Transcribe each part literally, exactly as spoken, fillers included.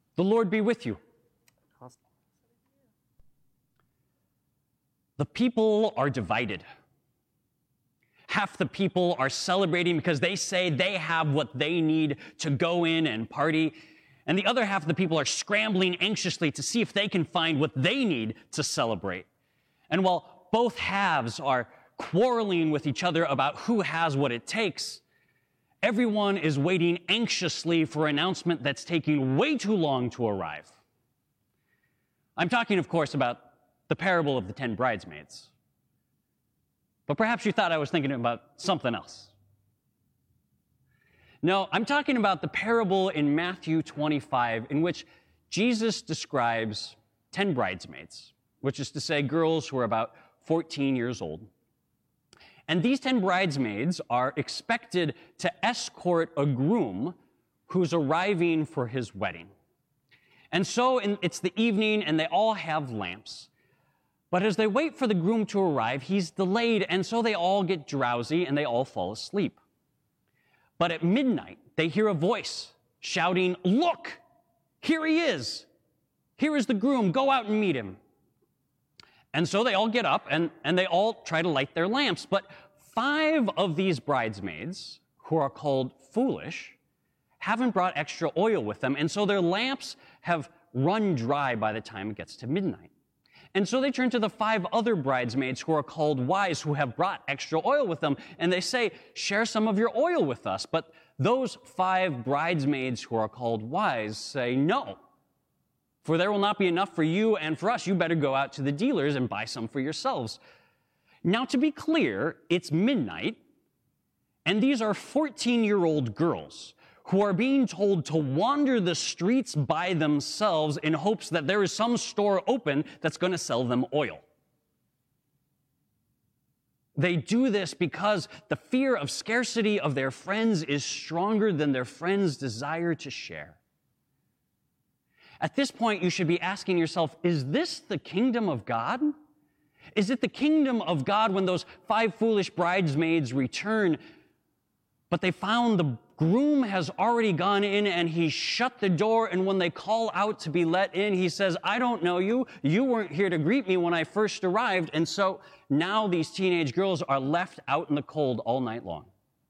The Lord be with you. The people are divided. Half the people are celebrating because they say they have what they need to go in and party. And the other half of the people are scrambling anxiously to see if they can find what they need to celebrate. And while both halves are quarreling with each other about who has what it takes, everyone is waiting anxiously for an announcement that's taking way too long to arrive. I'm talking, of course, about the parable of the ten bridesmaids. But perhaps you thought I was thinking about something else. No, I'm talking about the parable in Matthew twenty-five in which Jesus describes ten bridesmaids, which is to say girls who are about fourteen years old. And these ten bridesmaids are expected to escort a groom who's arriving for his wedding. And so in, it's the evening and they all have lamps. But as they wait for the groom to arrive, he's delayed, and so they all get drowsy and they all fall asleep. But at midnight, they hear a voice shouting, "Look, here he is. Here is the groom. Go out and meet him." And so they all get up and, and they all try to light their lamps. But five of these bridesmaids, who are called foolish, haven't brought extra oil with them, and so their lamps have run dry by the time it gets to midnight. And so they turn to the five other bridesmaids who are called wise, who have brought extra oil with them, and they say, "Share some of your oil with us." But those five bridesmaids who are called wise say, "No, for there will not be enough for you and for us. You better go out to the dealers and buy some for yourselves." Now, to be clear, it's midnight, and these are fourteen-year-old girls who are being told to wander the streets by themselves in hopes that there is some store open that's going to sell them oil. They do this because the fear of scarcity of their friends is stronger than their friends' desire to share. At this point, you should be asking yourself, is this the kingdom of God? Is it the kingdom of God when those five foolish bridesmaids return, but they found the groom has already gone in and he shut the door, and when they call out to be let in, he says, "I don't know you. You weren't here to greet me when I first arrived." And so now these teenage girls are left out in the cold all night long.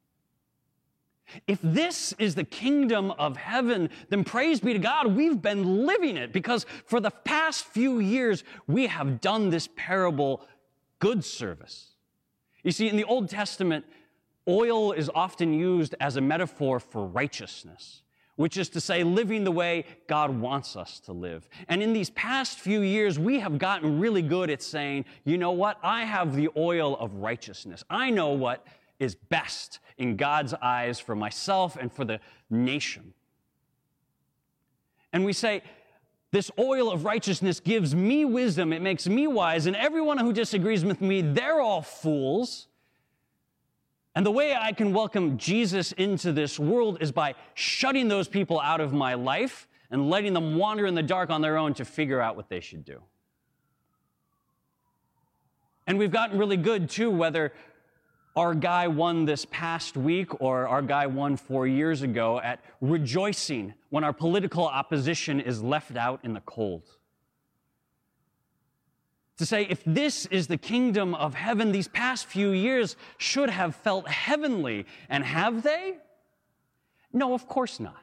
If this is the kingdom of heaven, then praise be to God, we've been living it, because for the past few years, we have done this parable good service. You see, in the Old Testament, oil is often used as a metaphor for righteousness, which is to say, living the way God wants us to live. And in these past few years, we have gotten really good at saying, you know what? I have the oil of righteousness. I know what is best in God's eyes for myself and for the nation. And we say, this oil of righteousness gives me wisdom, it makes me wise, and everyone who disagrees with me, they're all fools. And the way I can welcome Jesus into this world is by shutting those people out of my life and letting them wander in the dark on their own to figure out what they should do. And we've gotten really good, too, whether our guy won this past week or our guy won four years ago, at rejoicing when our political opposition is left out in the cold. To say, if this is the kingdom of heaven, these past few years should have felt heavenly. And have they? No, of course not.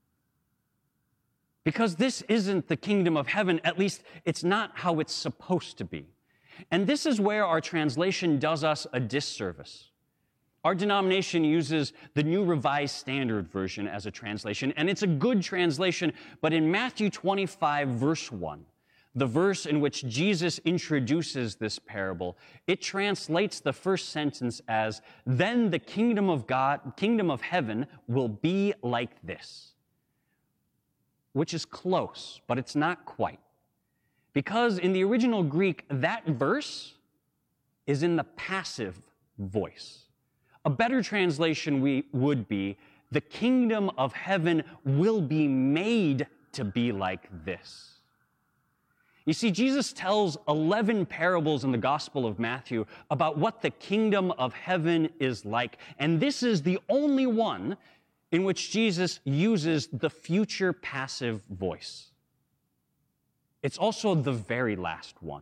Because this isn't the kingdom of heaven, at least it's not how it's supposed to be. And this is where our translation does us a disservice. Our denomination uses the New Revised Standard Version as a translation, and it's a good translation, but in Matthew twenty-five, verse one, the verse in which Jesus introduces this parable, it translates the first sentence as, "Then the kingdom of God, kingdom of heaven will be like this," which is close, but it's not quite. Because in the original Greek, that verse is in the passive voice. A better translation we, would be, the kingdom of heaven will be made to be like this. You see, Jesus tells eleven parables in the Gospel of Matthew about what the kingdom of heaven is like. And this is the only one in which Jesus uses the future passive voice. It's also the very last one.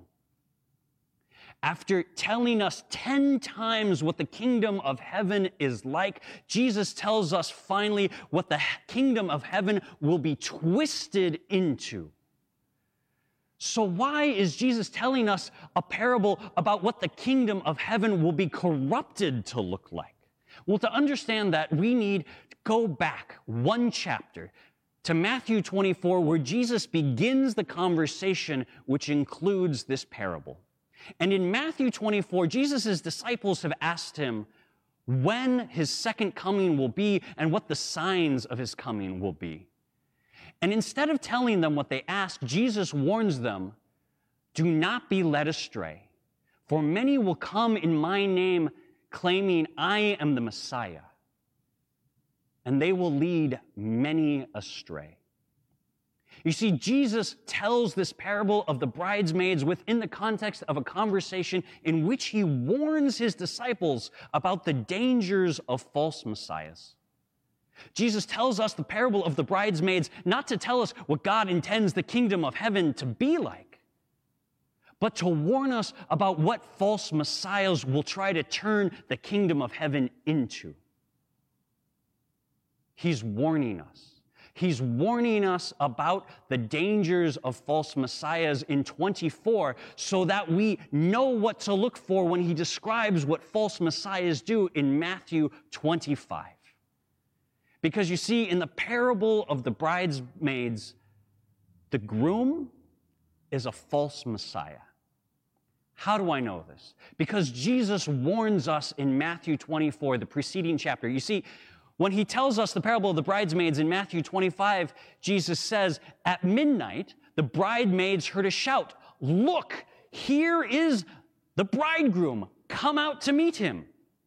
After telling us ten times what the kingdom of heaven is like, Jesus tells us finally what the kingdom of heaven will be twisted into. So why is Jesus telling us a parable about what the kingdom of heaven will be corrupted to look like? Well, to understand that, we need to go back one chapter to Matthew twenty-four, where Jesus begins the conversation which includes this parable. And in Matthew twenty-four, Jesus' disciples have asked him when his second coming will be and what the signs of his coming will be. And instead of telling them what they ask, Jesus warns them, "Do not be led astray, for many will come in my name claiming I am the Messiah, and they will lead many astray." You see, Jesus tells this parable of the bridesmaids within the context of a conversation in which he warns his disciples about the dangers of false messiahs. Jesus tells us the parable of the bridesmaids not to tell us what God intends the kingdom of heaven to be like, but to warn us about what false messiahs will try to turn the kingdom of heaven into. He's warning us. He's warning us about the dangers of false messiahs in twenty-four so that we know what to look for when he describes what false messiahs do in Matthew twenty-five. Because you see, in the parable of the bridesmaids, the groom is a false messiah. How do I know this? Because Jesus warns us in Matthew twenty-four, the preceding chapter. You see, when he tells us the parable of the bridesmaids in Matthew twenty-five, Jesus says, "At midnight, the bridesmaids heard a shout, 'Look, here is the bridegroom. Come out to meet him.'"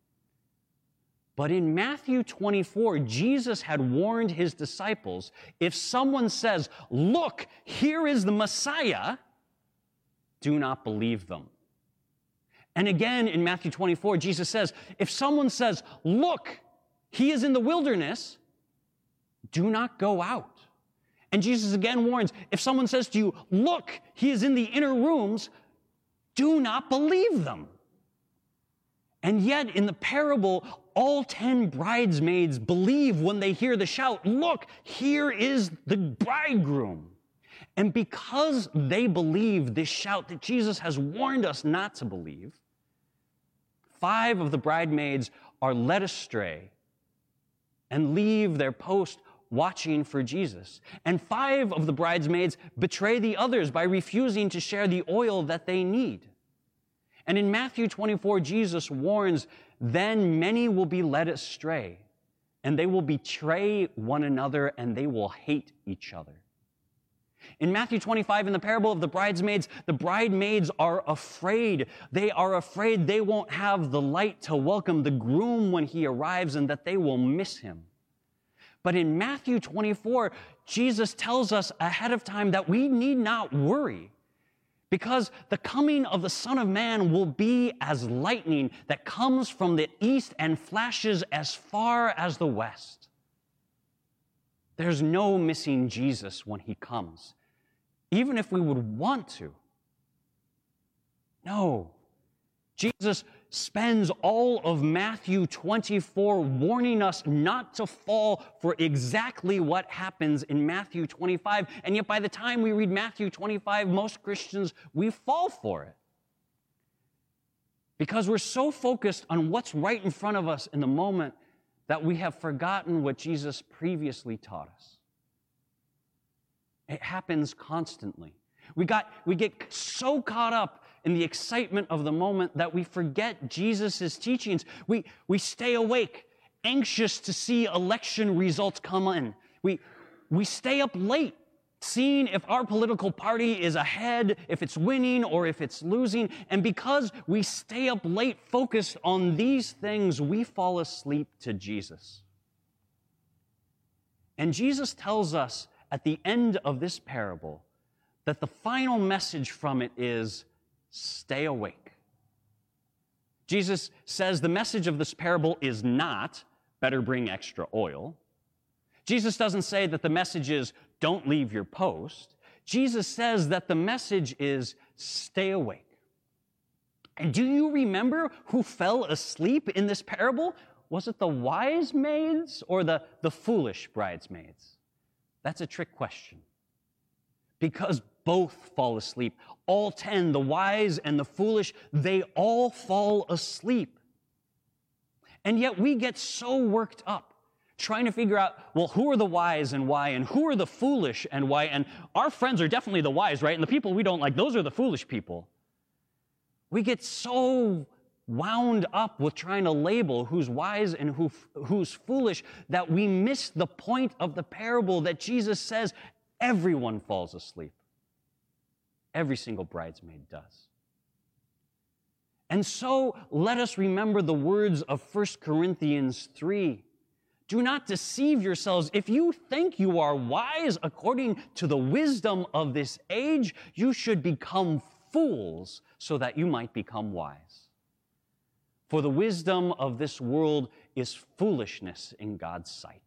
But in Matthew twenty-four, Jesus had warned his disciples, if someone says, "Look, here is the Messiah," do not believe them. And again, in Matthew twenty-four, Jesus says, if someone says, "Look, he is in the wilderness," do not go out. And Jesus again warns, if someone says to you, "Look, he is in the inner rooms," do not believe them. And yet, in the parable, all ten bridesmaids believe when they hear the shout, "Look, here is the bridegroom." And because they believe this shout that Jesus has warned us not to believe, five of the bridesmaids are led astray and leave their post watching for Jesus. And five of the bridesmaids betray the others by refusing to share the oil that they need. And in Matthew twenty-four, Jesus warns, then many will be led astray, and they will betray one another, and they will hate each other. In Matthew twenty-five, in the parable of the bridesmaids, the bridesmaids are afraid. They are afraid they won't have the light to welcome the groom when he arrives and that they will miss him. But in Matthew twenty-four, Jesus tells us ahead of time that we need not worry, because the coming of the Son of Man will be as lightning that comes from the east and flashes as far as the west. There's no missing Jesus when he comes, even if we would want to. No. Jesus spends all of Matthew twenty-four warning us not to fall for exactly what happens in Matthew twenty-five. And yet by the time we read Matthew twenty-five, most Christians, we fall for it. Because we're so focused on what's right in front of us in the moment that we have forgotten what Jesus previously taught us. It happens constantly. We got, we get so caught up in the excitement of the moment that we forget Jesus' teachings. We, we stay awake, anxious to see election results come in. We, we stay up late, seeing if our political party is ahead, if it's winning or if it's losing. And because we stay up late focused on these things, we fall asleep to Jesus. And Jesus tells us at the end of this parable that the final message from it is, stay awake. Jesus says the message of this parable is not, better bring extra oil. Jesus doesn't say that the message is, don't leave your post. Jesus says that the message is, stay awake. And do you remember who fell asleep in this parable? Was it the wise maids or the, the foolish bridesmaids? That's a trick question. Because both fall asleep. All ten, the wise and the foolish, they all fall asleep. And yet we get so worked up trying to figure out, well, who are the wise and why, and who are the foolish and why, and our friends are definitely the wise, right? And the people we don't like, those are the foolish people. We get so wound up with trying to label who's wise and who, who's foolish that we miss the point of the parable that Jesus says everyone falls asleep. Every single bridesmaid does. And so let us remember the words of First Corinthians three. Do not deceive yourselves. If you think you are wise according to the wisdom of this age, you should become fools so that you might become wise. For the wisdom of this world is foolishness in God's sight.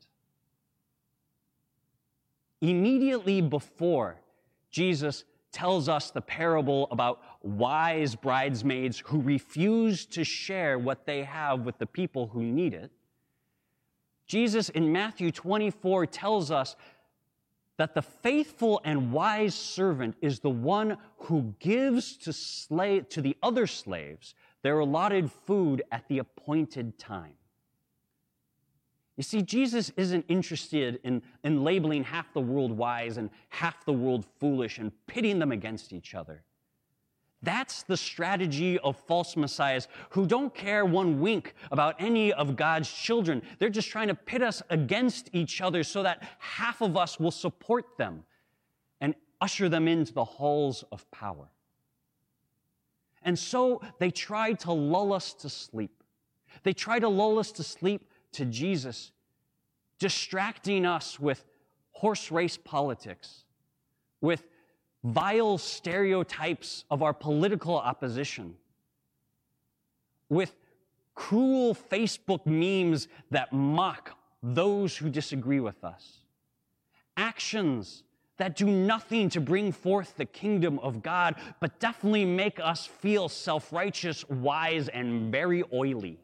Immediately before Jesus tells us the parable about wise bridesmaids who refuse to share what they have with the people who need it, Jesus in Matthew twenty-four tells us that the faithful and wise servant is the one who gives to, slave, to the other slaves their allotted food at the appointed time. You see, Jesus isn't interested in, in labeling half the world wise and half the world foolish and pitting them against each other. That's the strategy of false messiahs who don't care one wink about any of God's children. They're just trying to pit us against each other so that half of us will support them and usher them into the halls of power. And so they try to lull us to sleep. They try to lull us to sleep to Jesus, distracting us with horse race politics, with vile stereotypes of our political opposition, with cruel Facebook memes that mock those who disagree with us, actions that do nothing to bring forth the kingdom of God, but definitely make us feel self-righteous, wise, and very oily.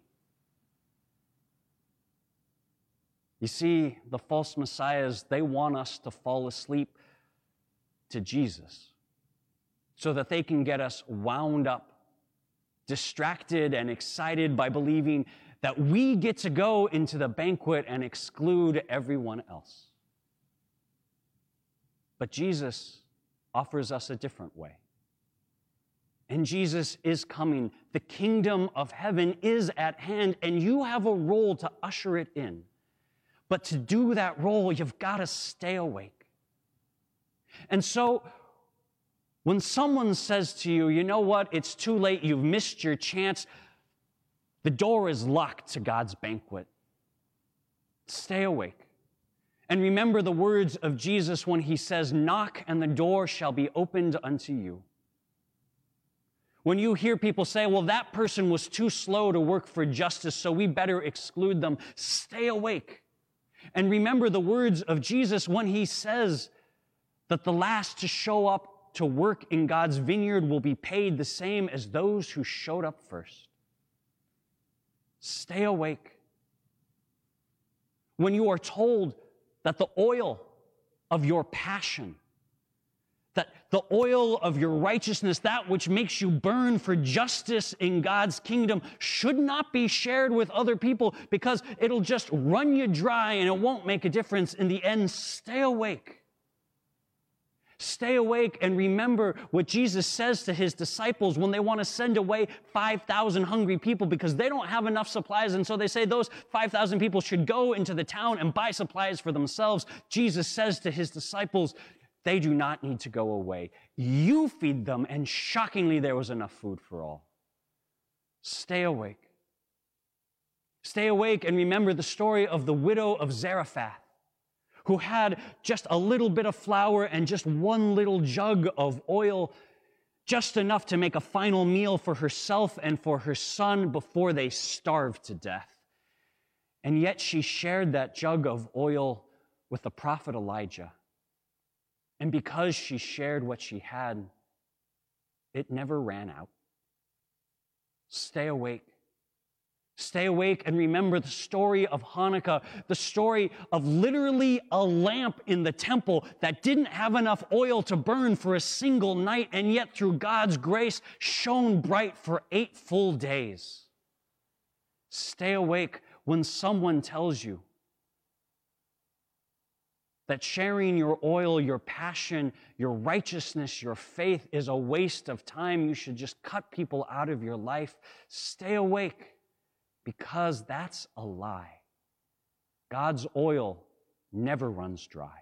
You see, the false messiahs, they want us to fall asleep to Jesus so that they can get us wound up, distracted and excited by believing that we get to go into the banquet and exclude everyone else. But Jesus offers us a different way. And Jesus is coming. The kingdom of heaven is at hand, and you have a role to usher it in. But to do that role, you've got to stay awake. And so, when someone says to you, you know what, it's too late, you've missed your chance, the door is locked to God's banquet. Stay awake. And remember the words of Jesus when he says, knock and the door shall be opened unto you. When you hear people say, well, that person was too slow to work for justice, so we better exclude them, stay awake. And remember the words of Jesus when he says that the last to show up to work in God's vineyard will be paid the same as those who showed up first. Stay awake. When you are told that the oil of your passion, that the oil of your righteousness, that which makes you burn for justice in God's kingdom, should not be shared with other people because it'll just run you dry and it won't make a difference in the end, stay awake. Stay awake and remember what Jesus says to his disciples when they want to send away five thousand hungry people because they don't have enough supplies. And so they say those five thousand people should go into the town and buy supplies for themselves. Jesus says to his disciples, they do not need to go away. You feed them. And shockingly, there was enough food for all. Stay awake. Stay awake and remember the story of the widow of Zarephath, who had just a little bit of flour and just one little jug of oil, just enough to make a final meal for herself and for her son before they starved to death. And yet she shared that jug of oil with the prophet Elijah. And because she shared what she had, it never ran out. Stay awake. Stay awake and remember the story of Hanukkah, the story of literally a lamp in the temple that didn't have enough oil to burn for a single night, and yet through God's grace shone bright for eight full days. Stay awake when someone tells you that sharing your oil, your passion, your righteousness, your faith is a waste of time. You should just cut people out of your life. Stay awake, because that's a lie. God's oil never runs dry.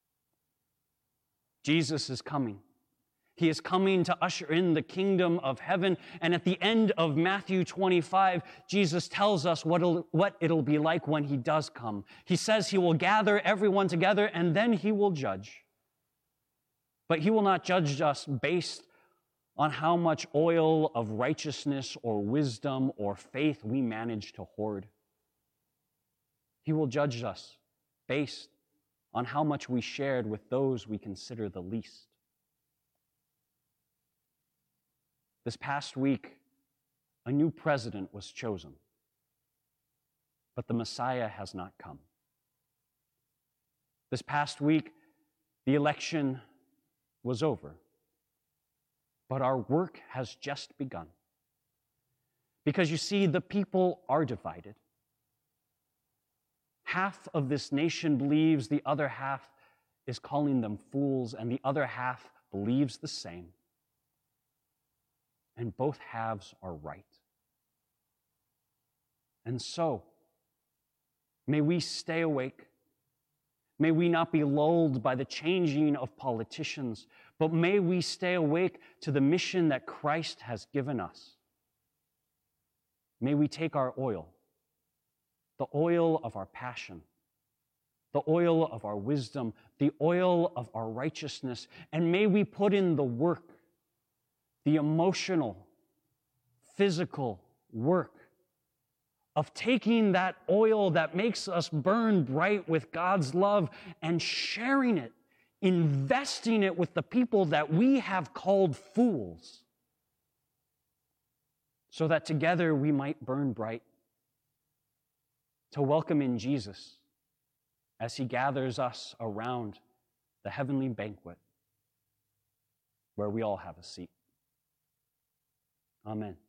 Jesus is coming. He is coming to usher in the kingdom of heaven. And at the end of Matthew twenty-five, Jesus tells us what it'll, what it'll be like when he does come. He says he will gather everyone together and then he will judge. But he will not judge us based on how much oil of righteousness or wisdom or faith we manage to hoard. He will judge us based on how much we shared with those we consider the least. This past week, a new president was chosen, but the Messiah has not come. This past week, the election was over, but our work has just begun. Because you see, the people are divided. Half of this nation believes, the other half is calling them fools, and the other half believes the same. And both halves are right. And so, may we stay awake. May we not be lulled by the changing of politicians, but may we stay awake to the mission that Christ has given us. May we take our oil, the oil of our passion, the oil of our wisdom, the oil of our righteousness, and may we put in the work, the emotional, physical work of taking that oil that makes us burn bright with God's love and sharing it, investing it with the people that we have called fools, so that together we might burn bright to welcome in Jesus as he gathers us around the heavenly banquet where we all have a seat. Amen.